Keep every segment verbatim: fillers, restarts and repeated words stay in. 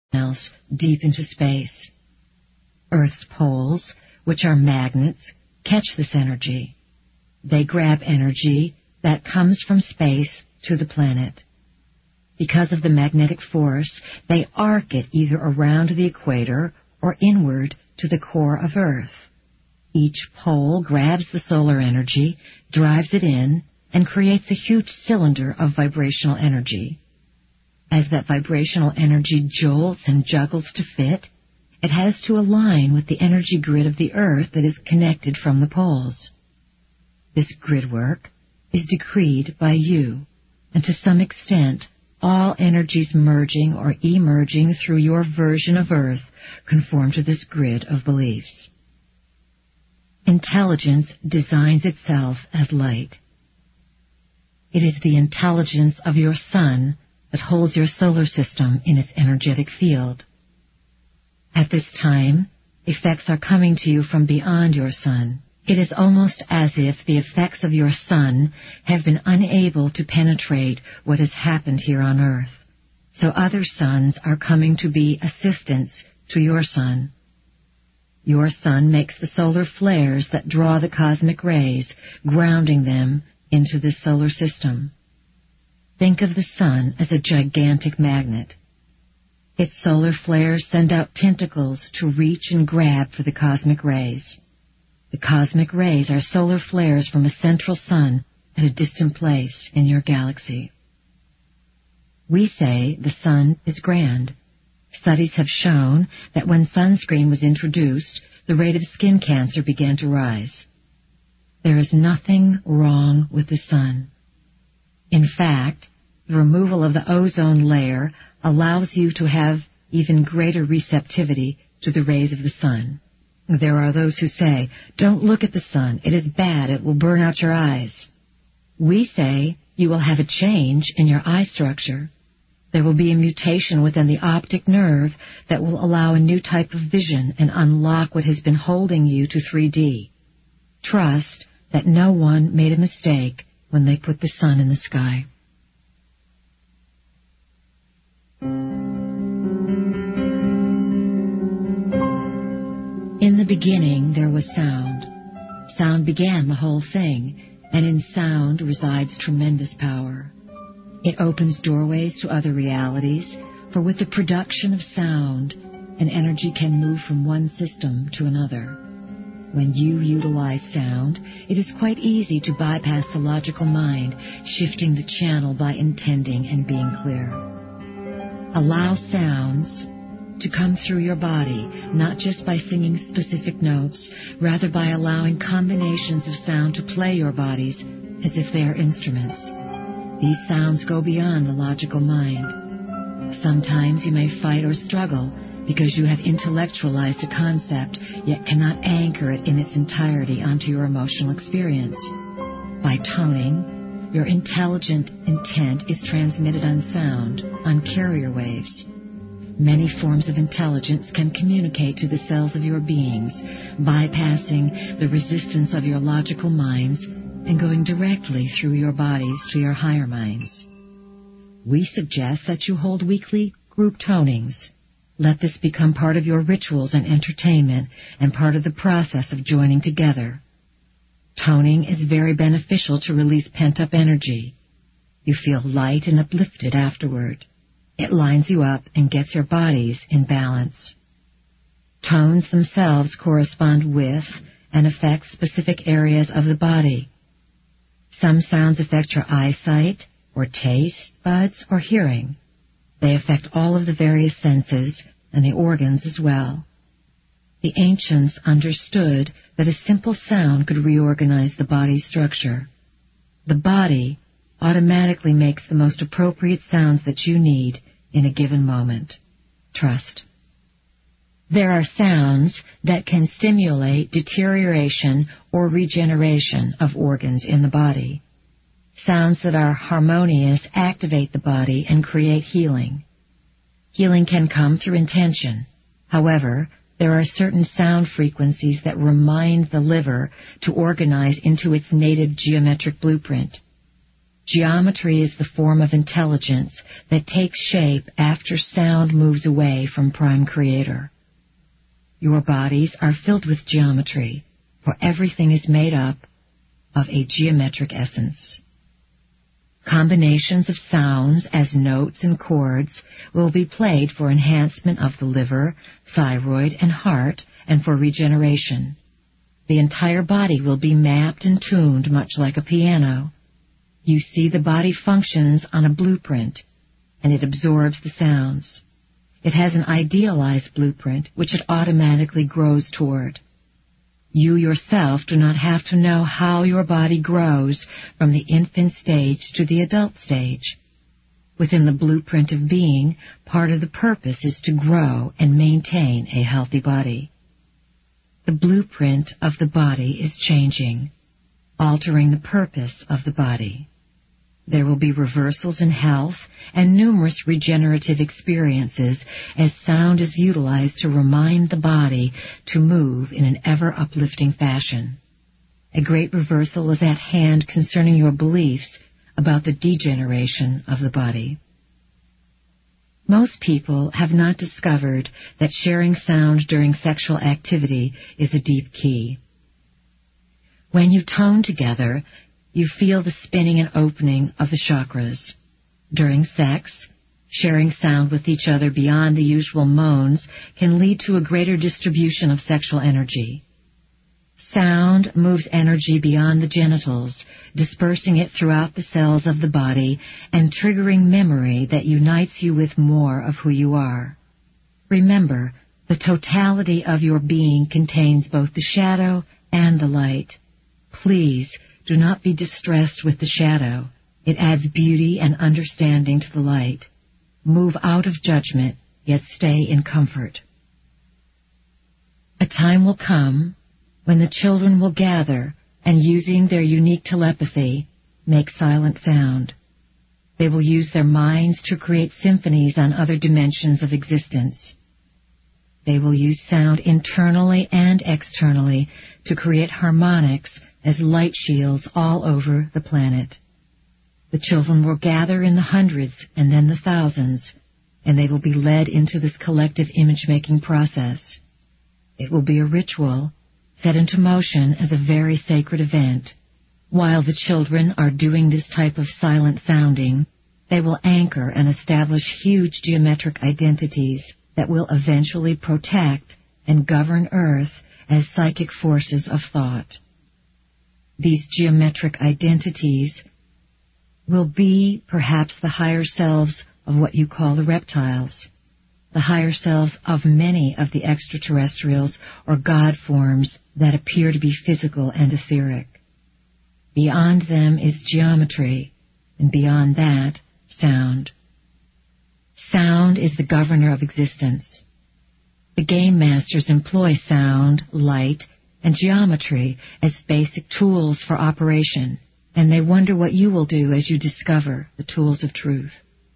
else deep into space. Earth's poles, which are magnets, catch this energy. They grab energy that comes from space to the planet. Because of the magnetic force, they arc it either around the equator or inward to the core of Earth. Each pole grabs the solar energy, drives it in, and creates a huge cylinder of vibrational energy. As that vibrational energy jolts and juggles to fit, it has to align with the energy grid of the Earth that is connected from the poles. This grid work is decreed by you, and to some extent, all energies merging or emerging through your version of Earth conform to this grid of beliefs. Intelligence designs itself as light. It is the intelligence of your sun that holds your solar system in its energetic field. At this time, effects are coming to you from beyond your sun. It is almost as if the effects of your sun have been unable to penetrate what has happened here on Earth. So other suns are coming to be assistants to your sun. Your sun makes the solar flares that draw the cosmic rays, grounding them into this solar system. Think of the sun as a gigantic magnet. Its solar flares send out tentacles to reach and grab for the cosmic rays. The cosmic rays are solar flares from a central sun at a distant place in your galaxy. We say the sun is grand. Studies have shown that when sunscreen was introduced, the rate of skin cancer began to rise. There is nothing wrong with the sun. In fact, the removal of the ozone layer allows you to have even greater receptivity to the rays of the sun. There are those who say, "Don't look at the sun. It is bad. It will burn out your eyes." We say you will have a change in your eye structure. There will be a mutation within the optic nerve that will allow a new type of vision and unlock what has been holding you to three D. Trust that no one made a mistake when they put the sun in the sky. In the beginning there was sound. Sound began the whole thing, and in sound resides tremendous power. It opens doorways to other realities, for with the production of sound, an energy can move from one system to another. When you utilize sound, it is quite easy to bypass the logical mind, shifting the channel by intending and being clear. Allow sounds to come through your body, not just by singing specific notes, rather by allowing combinations of sound to play your bodies as if they are instruments. These sounds go beyond the logical mind. Sometimes you may fight or struggle because you have intellectualized a concept, yet cannot anchor it in its entirety onto your emotional experience. By toning, your intelligent intent is transmitted on sound, on carrier waves. Many forms of intelligence can communicate to the cells of your beings, bypassing the resistance of your logical minds and going directly through your bodies to your higher minds. We suggest that you hold weekly group tonings. Let this become part of your rituals and entertainment and part of the process of joining together. Toning is very beneficial to release pent-up energy. You feel light and uplifted afterward. It lines you up and gets your bodies in balance. Tones themselves correspond with and affect specific areas of the body. Some sounds affect your eyesight, or taste buds, or hearing. They affect all of the various senses and the organs as well. The ancients understood that a simple sound could reorganize the body's structure. The body automatically makes the most appropriate sounds that you need in a given moment. Trust. There are sounds that can stimulate deterioration or regeneration of organs in the body. Sounds that are harmonious activate the body and create healing. Healing can come through intention. However, there are certain sound frequencies that remind the liver to organize into its native geometric blueprint. Geometry is the form of intelligence that takes shape after sound moves away from Prime Creator. Your bodies are filled with geometry, for everything is made up of a geometric essence. Combinations of sounds as notes and chords will be played for enhancement of the liver, thyroid, and heart, and for regeneration. The entire body will be mapped and tuned much like a piano. You see the body functions on a blueprint, and it absorbs the sounds. It has an idealized blueprint which it automatically grows toward. You yourself do not have to know how your body grows from the infant stage to the adult stage. Within the blueprint of being, part of the purpose is to grow and maintain a healthy body. The blueprint of the body is changing, altering the purpose of the body. There will be reversals in health and numerous regenerative experiences as sound is utilized to remind the body to move in an ever-uplifting fashion. A great reversal is at hand concerning your beliefs about the degeneration of the body. Most people have not discovered that sharing sound during sexual activity is a deep key. When you tone together, you feel the spinning and opening of the chakras. During sex, sharing sound with each other beyond the usual moans can lead to a greater distribution of sexual energy. Sound moves energy beyond the genitals, dispersing it throughout the cells of the body and triggering memory that unites you with more of who you are. Remember, the totality of your being contains both the shadow and the light. Please, do not be distressed with the shadow. It adds beauty and understanding to the light. Move out of judgment, yet stay in comfort. A time will come when the children will gather and, using their unique telepathy, make silent sound. They will use their minds to create symphonies on other dimensions of existence. They will use sound internally and externally to create harmonics as light shields all over the planet. The children will gather in the hundreds and then the thousands, and they will be led into this collective image-making process. It will be a ritual set into motion as a very sacred event. While the children are doing this type of silent sounding, they will anchor and establish huge geometric identities that will eventually protect and govern Earth as psychic forces of thought. These geometric identities will be perhaps the higher selves of what you call the reptiles, the higher selves of many of the extraterrestrials or God forms that appear to be physical and etheric. Beyond them is geometry, and beyond that, sound. Sound is the governor of existence. The game masters employ sound, light, and geometry as basic tools for operation, and they wonder what you will do as you discover the tools of truth.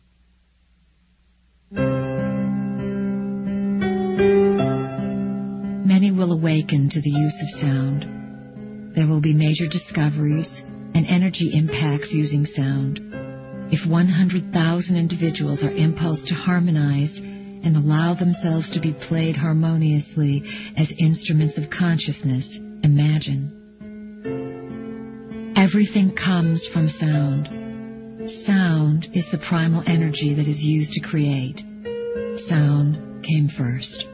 Many will awaken to the use of sound. There will be major discoveries and energy impacts using sound. If one hundred thousand individuals are impulsed to harmonize and allow themselves to be played harmoniously as instruments of consciousness, imagine. Everything comes from sound. Sound is the primal energy that is used to create. Sound came first.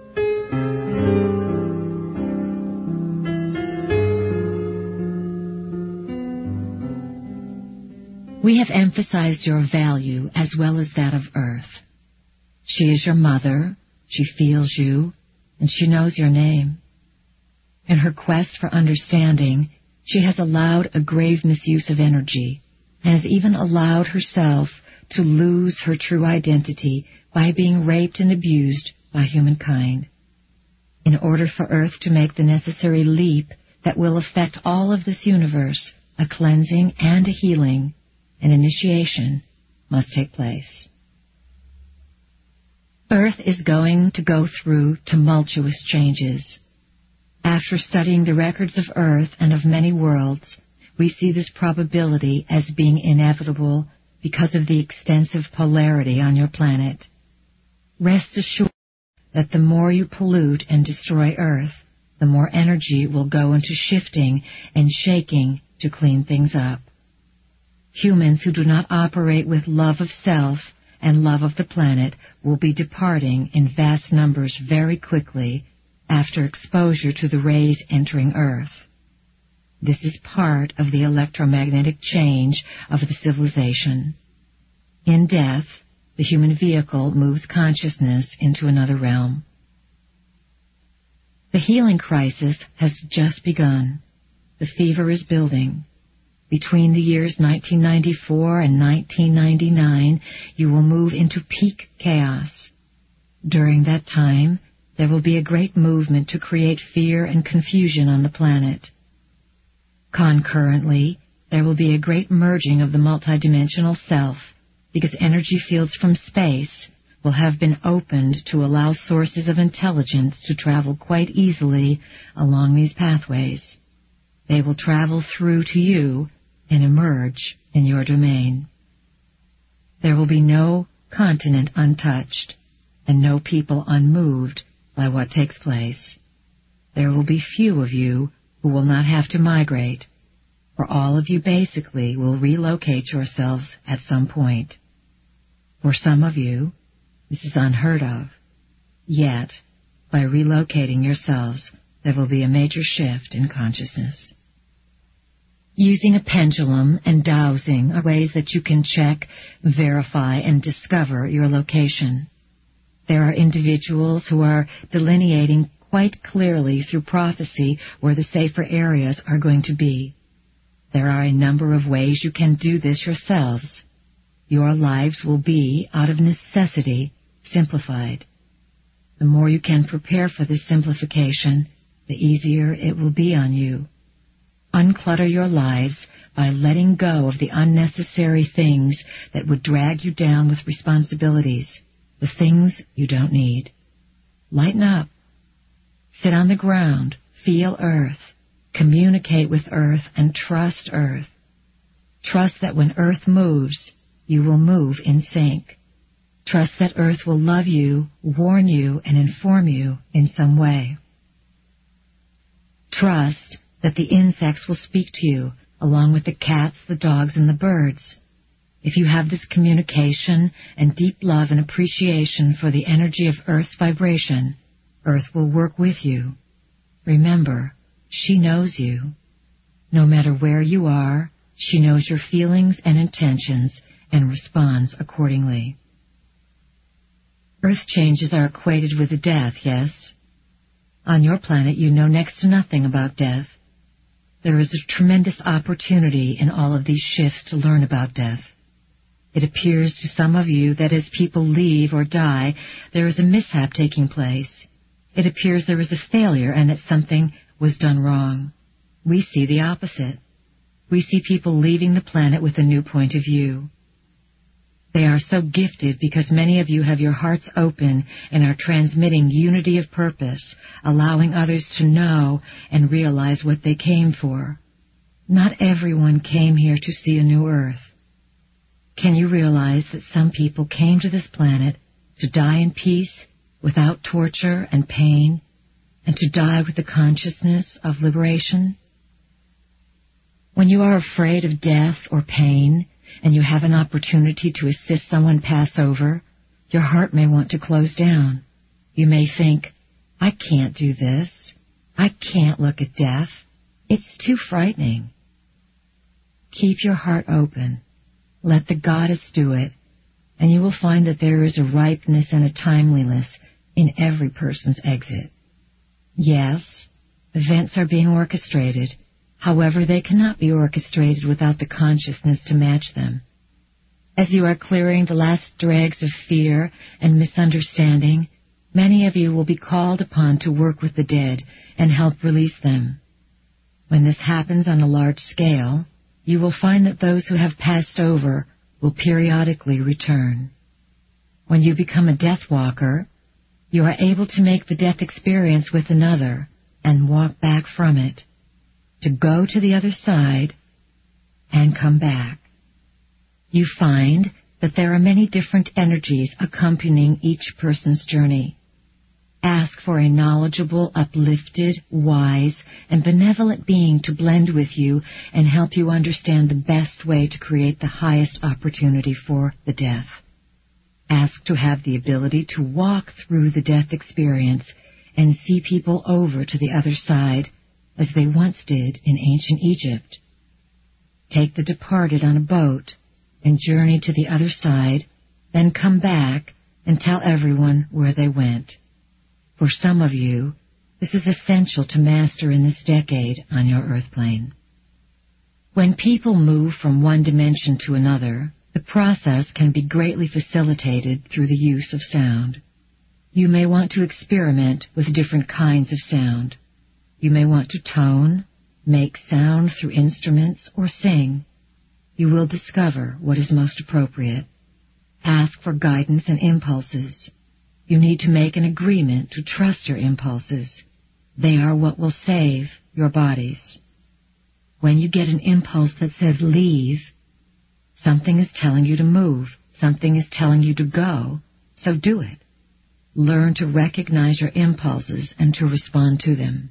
We have emphasized your value as well as that of Earth. She is your mother, she feels you, and she knows your name. In her quest for understanding, she has allowed a grave misuse of energy, and has even allowed herself to lose her true identity by being raped and abused by humankind. In order for Earth to make the necessary leap that will affect all of this universe, a cleansing and a healing, an initiation must take place. Earth is going to go through tumultuous changes. After studying the records of Earth and of many worlds, we see this probability as being inevitable because of the extensive polarity on your planet. Rest assured that the more you pollute and destroy Earth, the more energy will go into shifting and shaking to clean things up. Humans who do not operate with love of self and love of the planet will be departing in vast numbers very quickly after exposure to the rays entering Earth. This is part of the electromagnetic change of the civilization. In death, the human vehicle moves consciousness into another realm. The healing crisis has just begun. The fever is building. Between the years nineteen ninety-four and nineteen ninety-nine, you will move into peak chaos. During that time, there will be a great movement to create fear and confusion on the planet. Concurrently, there will be a great merging of the multidimensional self, because energy fields from space will have been opened to allow sources of intelligence to travel quite easily along these pathways. They will travel through to you and emerge in your domain. There will be no continent untouched and no people unmoved by what takes place. There will be few of you who will not have to migrate, for all of you basically will relocate yourselves at some point. For some of you, this is unheard of. Yet, by relocating yourselves, there will be a major shift in consciousness. Using a pendulum and dowsing are ways that you can check, verify, and discover your location. There are individuals who are delineating quite clearly through prophecy where the safer areas are going to be. There are a number of ways you can do this yourselves. Your lives will be, out of necessity, simplified. The more you can prepare for this simplification, the easier it will be on you. Unclutter your lives by letting go of the unnecessary things that would drag you down with responsibilities, the things you don't need. Lighten up. Sit on the ground, feel Earth, communicate with Earth, and trust Earth. Trust that when Earth moves, you will move in sync. Trust that Earth will love you, warn you, and inform you in some way. Trust that the insects will speak to you, along with the cats, the dogs, and the birds. If you have this communication and deep love and appreciation for the energy of Earth's vibration, Earth will work with you. Remember, she knows you. No matter where you are, she knows your feelings and intentions and responds accordingly. Earth changes are equated with death, yes? On your planet, you know next to nothing about death. There is a tremendous opportunity in all of these shifts to learn about death. It appears to some of you that as people leave or die, there is a mishap taking place. It appears there is a failure and that something was done wrong. We see the opposite. We see people leaving the planet with a new point of view. They are so gifted because many of you have your hearts open and are transmitting unity of purpose, allowing others to know and realize what they came for. Not everyone came here to see a new Earth. Can you realize that some people came to this planet to die in peace, without torture and pain, and to die with the consciousness of liberation? When you are afraid of death or pain, and you have an opportunity to assist someone pass over, your heart may want to close down. You may think, I can't do this. I can't look at death. It's too frightening. Keep your heart open. Let the goddess do it, and you will find that there is a ripeness and a timeliness in every person's exit. Yes, events are being orchestrated. However, they cannot be orchestrated without the consciousness to match them. As you are clearing the last dregs of fear and misunderstanding, many of you will be called upon to work with the dead and help release them. When this happens on a large scale, you will find that those who have passed over will periodically return. When you become a death walker, you are able to make the death experience with another and walk back from it. To go to the other side and come back. You find that there are many different energies accompanying each person's journey. Ask for a knowledgeable, uplifted, wise, and benevolent being to blend with you and help you understand the best way to create the highest opportunity for the death. Ask to have the ability to walk through the death experience and see people over to the other side as they once did in ancient Egypt. Take the departed on a boat and journey to the other side, then come back and tell everyone where they went. For some of you, this is essential to master in this decade on your earth plane. When people move from one dimension to another, the process can be greatly facilitated through the use of sound. You may want to experiment with different kinds of sound. You may want to tone, make sound through instruments, or sing. You will discover what is most appropriate. Ask for guidance and impulses. You need to make an agreement to trust your impulses. They are what will save your bodies. When you get an impulse that says leave, something is telling you to move. Something is telling you to go. So do it. Learn to recognize your impulses and to respond to them.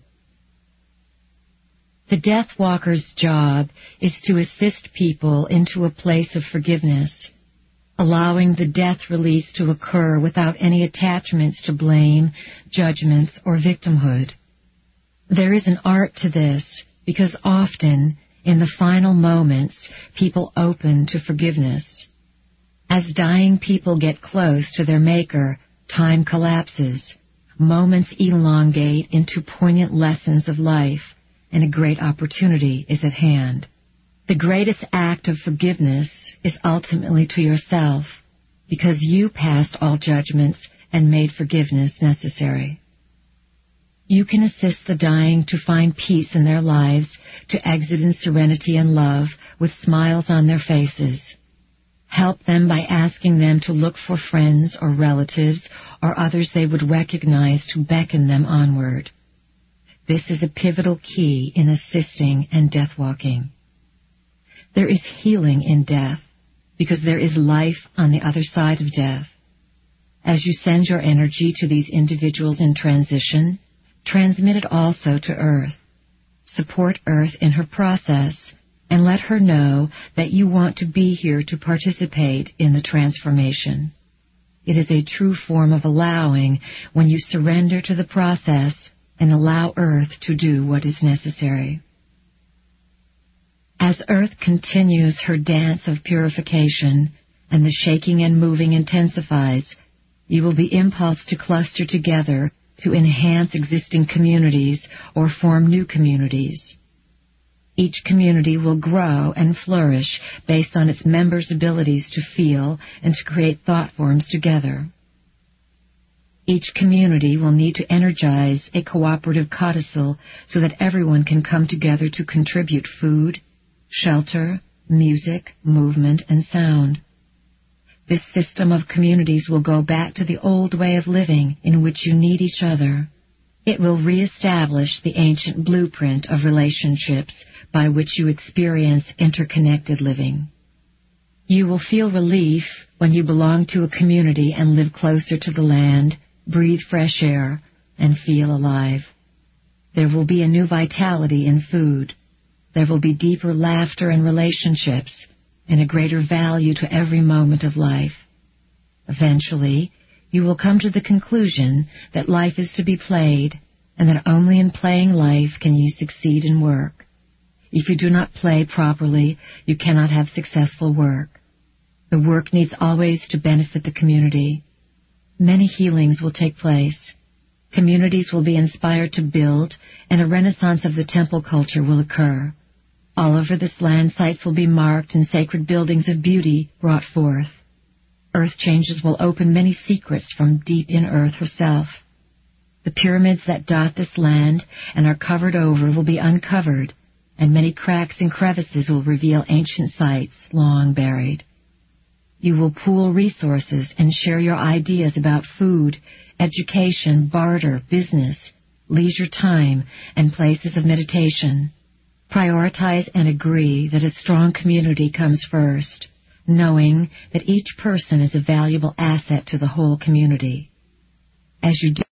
The Death Walker's job is to assist people into a place of forgiveness, allowing the death release to occur without any attachments to blame, judgments, or victimhood. There is an art to this because often, in the final moments, people open to forgiveness. As dying people get close to their Maker, time collapses. Moments elongate into poignant lessons of life, and a great opportunity is at hand. The greatest act of forgiveness is ultimately to yourself, because you passed all judgments and made forgiveness necessary. You can assist the dying to find peace in their lives, to exit in serenity and love with smiles on their faces. Help them by asking them to look for friends or relatives or others they would recognize to beckon them onward. This is a pivotal key in assisting and death walking. There is healing in death because there is life on the other side of death. As you send your energy to these individuals in transition, transmit it also to Earth. Support Earth in her process and let her know that you want to be here to participate in the transformation. It is a true form of allowing when you surrender to the process and allow Earth to do what is necessary. As Earth continues her dance of purification and the shaking and moving intensifies, you will be impulsed to cluster together to enhance existing communities or form new communities. Each community will grow and flourish based on its members' abilities to feel and to create thought forms together. Each community will need to energize a cooperative codicil so that everyone can come together to contribute food, shelter, music, movement, and sound. This system of communities will go back to the old way of living in which you need each other. It will reestablish the ancient blueprint of relationships by which you experience interconnected living. You will feel relief when you belong to a community and live closer to the land, breathe fresh air, and feel alive. There will be a new vitality in food. There will be deeper laughter and relationships, and a greater value to every moment of life. Eventually, you will come to the conclusion that life is to be played, and that only in playing life can you succeed in work. If you do not play properly, you cannot have successful work. The work needs always to benefit the community. Many healings will take place. Communities will be inspired to build, and a renaissance of the temple culture will occur. All over this land, sites will be marked and sacred buildings of beauty brought forth. Earth changes will open many secrets from deep in Earth herself. The pyramids that dot this land and are covered over will be uncovered, and many cracks and crevices will reveal ancient sites long buried. You will pool resources and share your ideas about food, education, barter, business, leisure time, and places of meditation. Prioritize and agree that a strong community comes first, knowing that each person is a valuable asset to the whole community. As you do